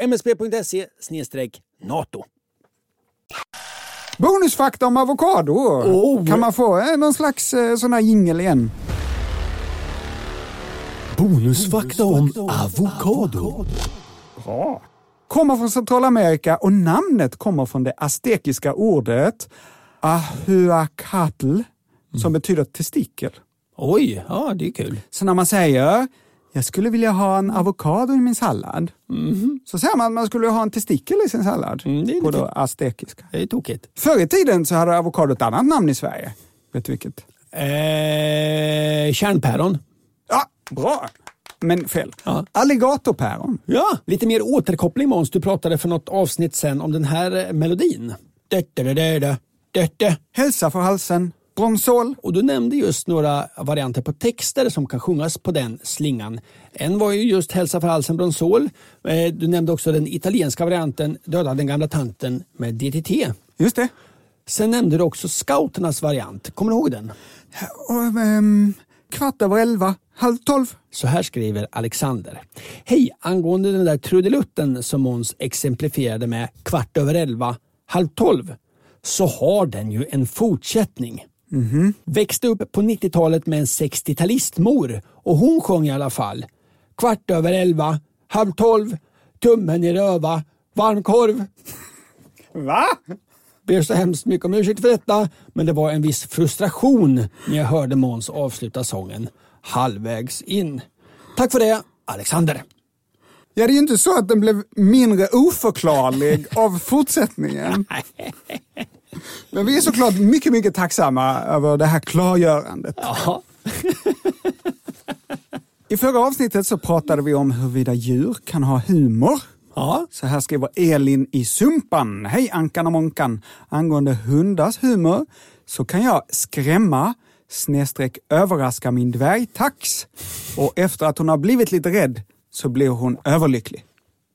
msb.se/NATO. Bonusfakta om avokado. Kan man få någon slags sån här jingle igen? Bonusfakta om avokado. Bra. Kommer från Centralamerika och namnet kommer från det aztekiska ordet ahuacatl som betyder testikel. Oj, ja det är kul. Så när man säger jag skulle vilja ha en avokado i min sallad så säger man att man skulle ha en testikel i sin sallad på det aztekiska. Det är tokigt. Förr i tiden så hade avokado ett annat namn i Sverige. Vet du vilket? Kärnpäron. Ja, bra. Men fel. Ja. Alligatorpäron. Ja, lite mer återkoppling Måns. Du pratade för något avsnitt sen om den här melodin. Hälsa för halsen. Bronsol. Och du nämnde just några varianter på texter som kan sjungas på den slingan. En var ju just Hälsa för halsen, Bronsol. Du nämnde också den italienska varianten Döda den gamla tanten med DTT. Just det. Sen nämnde du också scouternas variant. Kommer du ihåg den? 11:15, 11:30. Så här skriver Alexander. Hej, angående den där trudelutten som Måns exemplifierade med 11:15, 11:30, så har den ju en fortsättning. Växte upp på 90-talet med en 60-talistmor och hon sjöng i alla fall 11:15, 11:30, tummen i röva, varmkorv. Va? Ber så hemskt mycket om ursäkt för detta, men det var en viss frustration när jag hörde Måns avsluta sången halvvägs in. Tack för det, Alexander. Ja, det är ju inte så att den blev mindre oförklarlig av fortsättningen. Men vi är såklart mycket, mycket tacksamma över det här klargörandet. Ja. I förra avsnittet så pratade vi om huruvida djur kan ha humor. Ja. Så här skriver Elin i Sumpan. Hej Ankan och Monkan. Angående hundars humor så kan jag skrämma / överraska min dvärgtax. Och efter att hon har blivit lite rädd så blir hon överlycklig.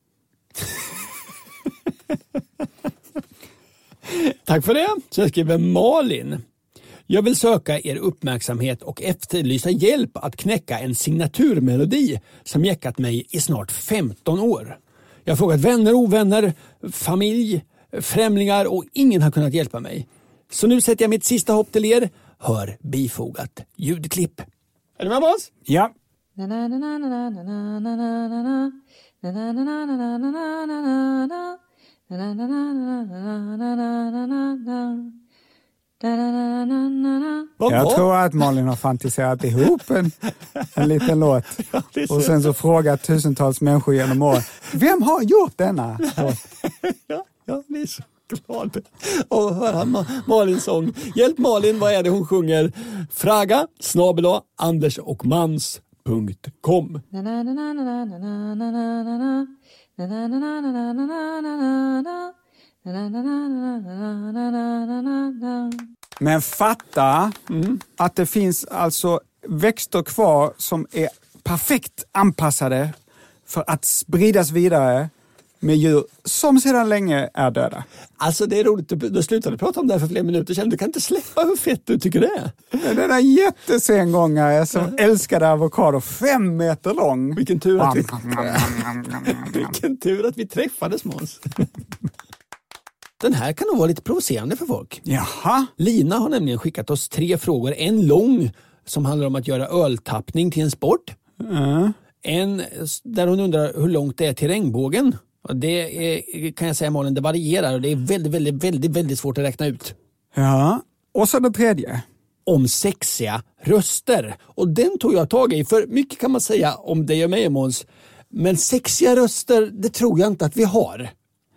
Tack för det. Så jag skriver Malin. Jag vill söka er uppmärksamhet och efterlysa hjälp att knäcka en signaturmelodi som jäckat mig i snart 15 år. Jag har frågat vänner, ovänner, familj, främlingar och ingen har kunnat hjälpa mig. Så nu sätter jag mitt sista hopp till er. Hör bifogat ljudklipp. Är du med oss? Ja. Jag tror att Malin har fantiserat ihop en liten låt. Och sen så frågat tusentals människor genom år. Vem har gjort denna? Ja, vi är så glada. Och höra Malins sång. Hjälp Malin, vad är det hon sjunger? Fraga, @andersochmans.com. Men fatta att det finns alltså växter kvar som är perfekt anpassade för att spridas vidare med djur som sedan länge är döda. Alltså det är roligt, du slutade prata om det här för flera minuter sedan. Du kan inte släppa hur fett du tycker det är. Den där jättesengångare som älskade avokado 5 meter lång. Vilken tur att vi träffades, Måns. Den här kan nog vara lite provocerande för folk. Jaha. Lina har nämligen skickat oss 3 frågor. En lång som handlar om att göra öltappning till en sport. En där hon undrar hur långt det är till regnbågen. Och det är, kan jag säga Malin, det varierar och det är väldigt svårt att räkna ut. Ja, och så den tredje. Om sexiga röster. Och den tog jag tag i, för mycket kan man säga om det och mig, Måns. Men sexiga röster, det tror jag inte att vi har.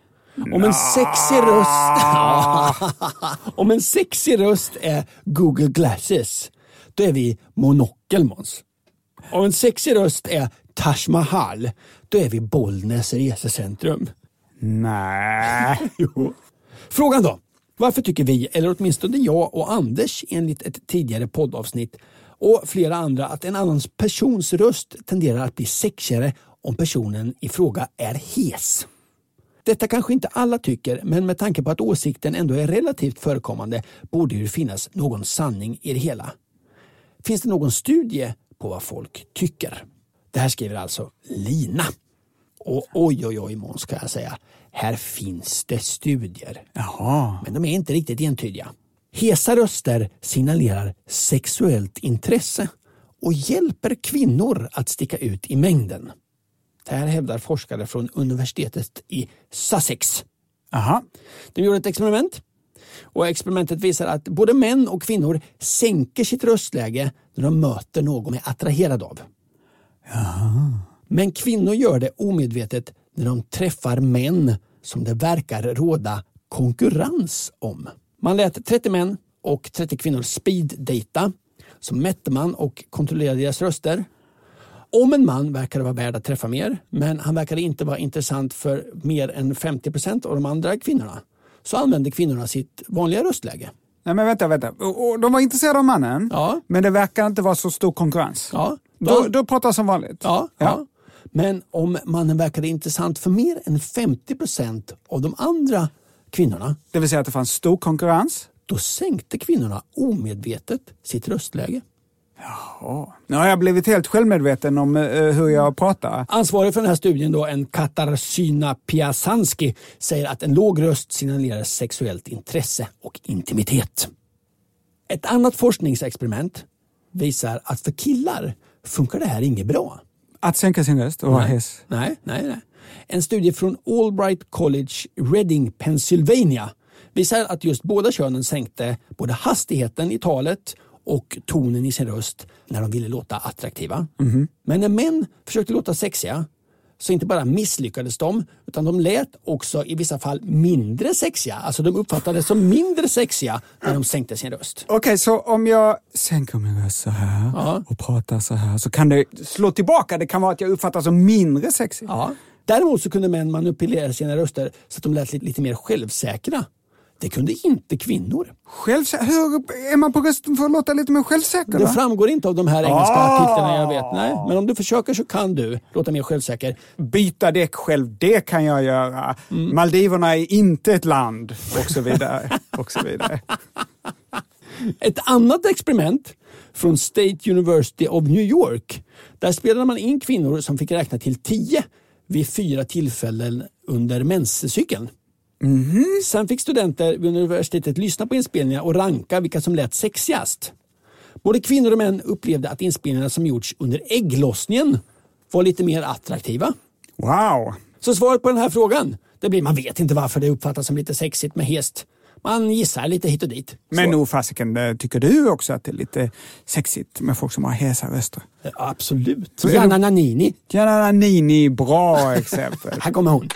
Om en sexig röst är Google Glasses, då är vi monokel, Måns. Om en sexig röst är Taj Mahal, då är vi Bollnäs resecentrum. Nej. Jo. Frågan då. Varför tycker vi, eller åtminstone jag och Anders enligt ett tidigare poddavsnitt och flera andra, att en annan persons röst tenderar att bli sexigare om personen i fråga är hes? Detta kanske inte alla tycker, men med tanke på att åsikten ändå är relativt förekommande borde det finnas någon sanning i det hela. Finns det någon studie på vad folk tycker? Det här skriver alltså Lina. Och oj Måns, ska jag säga. Här finns det studier. Jaha. Men de är inte riktigt entydiga. Hesa röster signalerar sexuellt intresse och hjälper kvinnor att sticka ut i mängden. Det här hävdar forskare från universitetet i Sussex. Aha. De gjorde ett experiment. Och experimentet visar att både män och kvinnor sänker sitt röstläge när de möter någon de är attraherad av. Jaha. Men kvinnor gör det omedvetet när de träffar män som det verkar råda konkurrens om. Man lät 30 män och 30 kvinnor speed-data. Så mätte man och kontrollerade deras röster. Om en man verkade vara värd att träffa mer, men han verkade inte vara intressant för mer än 50% av de andra kvinnorna, så använde kvinnorna sitt vanliga röstläge. Nej men vänta. Och de var intresserade av mannen, ja. Men det verkar inte vara så stor konkurrens. Ja. Då pratar som vanligt. Ja. Men om mannen verkade intressant för mer än 50% av de andra kvinnorna. Det vill säga att det fanns stor konkurrens. Då sänkte kvinnorna omedvetet sitt röstläge. Ja. Nu har jag blivit helt självmedveten om hur jag pratar. Ansvarig för den här studien, då, en Katarzyna Piasanski, säger att en låg röst signalerar sexuellt intresse och intimitet. Ett annat forskningsexperiment visar att för killar funkar det här inget bra. Att sänka sin röst och vara hes? Nej. En studie från Albright College, Reading, Pennsylvania visar att just båda könen sänkte både hastigheten i talet och tonen i sin röst när de ville låta attraktiva. Men när män försökte låta sexiga så inte bara misslyckades de, utan de lät också i vissa fall mindre sexiga. Alltså de uppfattades som mindre sexiga när de sänkte sin röst. Okej, så om jag sänker min röst så här och pratar så här så kan det slå tillbaka. Det kan vara att jag uppfattas som mindre sexig. Ja. Däremot så kunde män manipulera sina röster så att de lät lite mer självsäkra. Det kunde inte kvinnor. Hur är man på rösten för att låta lite mer självsäker? Det framgår inte av de här engelska artiklarna, jag vet. Nej, men om du försöker så kan du låta mer självsäker. Byta däck själv, det kan jag göra. Maldiverna är inte ett land, och så vidare. och så vidare. Ett annat experiment från State University of New York. Där spelade man in kvinnor som fick räkna till 10 vid 4 tillfällen under menscykeln. Sen fick studenter vid universitetet lyssna på inspelningar och ranka vilka som lät sexigast. Både kvinnor och män upplevde att inspelningarna som gjorts under ägglossningen var lite mer attraktiva. Wow! Så svaret på den här frågan, det blir man vet inte varför det uppfattas som lite sexigt med häst. Man gissar lite hit och dit. Men nog fasiken, tycker du också att det är lite sexigt med folk som har häsa röster? Ja, absolut. Gianna Nannini. Gianna Nannini, bra exempel. Här kommer hon.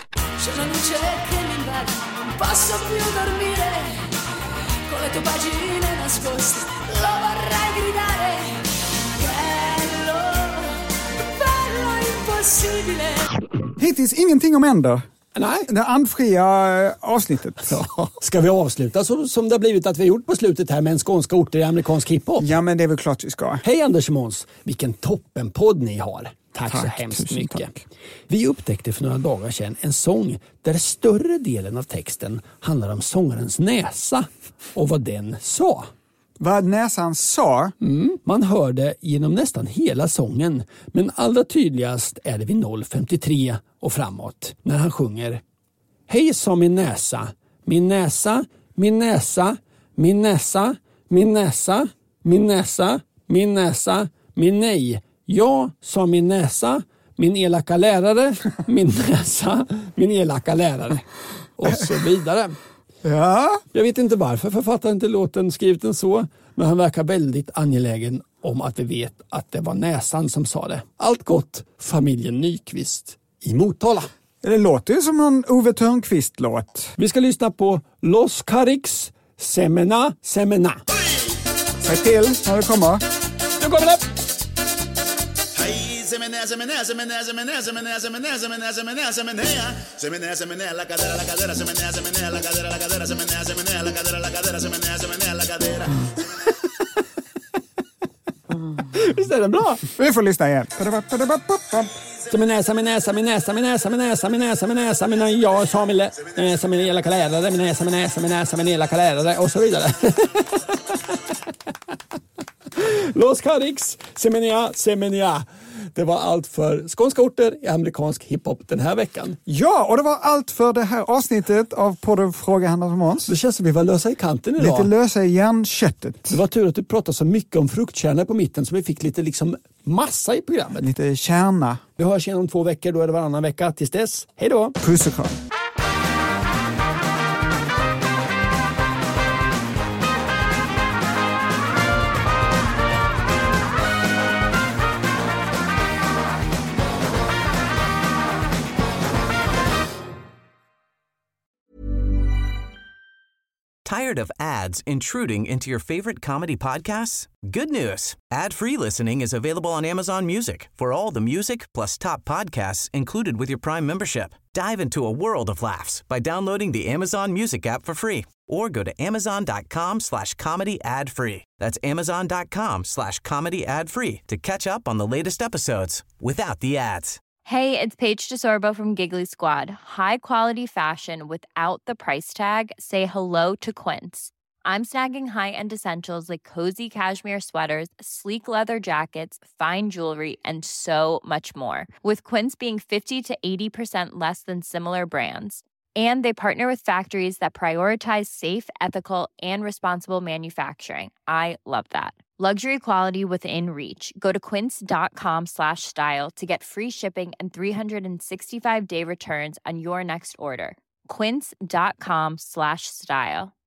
Posso più dormire con le tue pagine nascoste, lo vorrei gridare, bello, bello impossibile. Hittills ingenting om änder. Nej. Det andfria avsnittet. Ja. Ska vi avsluta som det har blivit att vi har gjort på slutet här med en skånska orter i amerikansk hiphop? Ja, men det är väl klart vi ska. Hej Anders och Måns, vilken toppenpodd ni har. Tack så hemskt mycket. Tack. Vi upptäckte för några dagar sedan en sång där större delen av texten handlar om sångarens näsa och vad den sa. Vad näsan sa? Man hörde genom nästan hela sången, men allra tydligast är det vid 0:53 och framåt när han sjunger: Hej sa min näsa, min näsa, min näsa, min näsa, min näsa, min näsa, min näsa, min nej. Ja, sa min näsa, min elaka lärare, min näsa, min elaka lärare. Och så vidare. Ja. Jag vet inte varför författaren till låten skrivit den så, men han verkar väldigt angelägen om att vi vet att det var näsan som sa det. Allt gott, familjen Nyqvist i Motala. Det låter ju som någon Ove Thörnqvist-låt. Vi ska lyssna på Los Carrix, Semena, Semena. Säg till när det kommer. Nu kommer det! Semena, semena, semena, semena, semena, semena, semena, semena, semena, semena, semena, la cadera, la cadera, semena, semena, la cadera, la cadera, semena, semena, la cadera, la cadera, semena, semena, la cadera. Visst är det bra? Vi får lyssna igen. Semena, semena, semena, semena, semena, semena, semena, semena, ja, sa min elaka lärare, min semena, semena, semena, elaka lärare och så vidare. Los Carrix, Semenia, Semenia. Det var allt för skånska orter i amerikansk hiphop den här veckan. Ja, och det var allt för det här avsnittet av podden Fråga Anders och Måns. Det känns som vi var lösa i kanten idag. Lite lösa i hjärnköttet. Det var tur att du pratade så mycket om fruktkärnor på mitten så vi fick lite liksom massa i programmet. Lite kärna. Vi hörs igen om 2 veckor, då är det varannan vecka. Tills dess, hej då! Puss och kram. Tired of ads intruding into your favorite comedy podcasts? Good news. Ad-free listening is available on Amazon Music for all the music plus top podcasts included with your Prime membership. Dive into a world of laughs by downloading the Amazon Music app for free or go to amazon.com/comedy ad-free. That's amazon.com/comedy ad-free to catch up on the latest episodes without the ads. Hey, it's Paige DeSorbo from Giggly Squad. High quality fashion without the price tag. Say hello to Quince. I'm snagging high-end essentials like cozy cashmere sweaters, sleek leather jackets, fine jewelry, and so much more. With Quince being 50 to 80% less than similar brands. And they partner with factories that prioritize safe, ethical, and responsible manufacturing. I love that. Luxury quality within reach. Go to quince.com/style to get free shipping and 365-day returns on your next order. Quince.com/style.